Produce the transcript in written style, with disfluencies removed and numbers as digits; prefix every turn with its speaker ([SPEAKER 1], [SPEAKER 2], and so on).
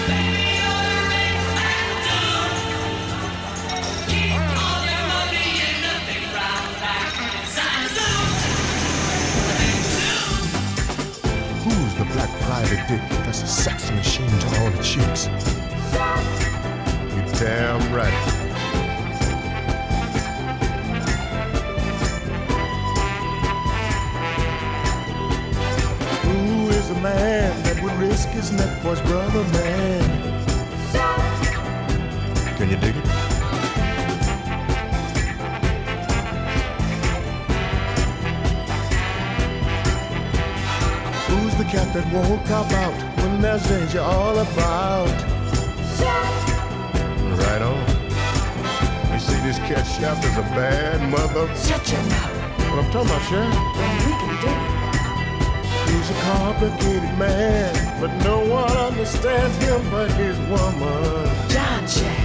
[SPEAKER 1] Who's the black private dick that's a sex machine to all the chicks? You damn right. Who is the man that would risk his neck for his brother, man? Can you dig it? Who's the cat that won't cop out when there's danger all about? Right on. You see, this cat shaft is a bad mother.
[SPEAKER 2] Shut your mouth.
[SPEAKER 1] What I'm talking about, Sharon?
[SPEAKER 2] Then we can do it.
[SPEAKER 1] He's a complicated man, but no one understands him but his woman.
[SPEAKER 2] John Shaft.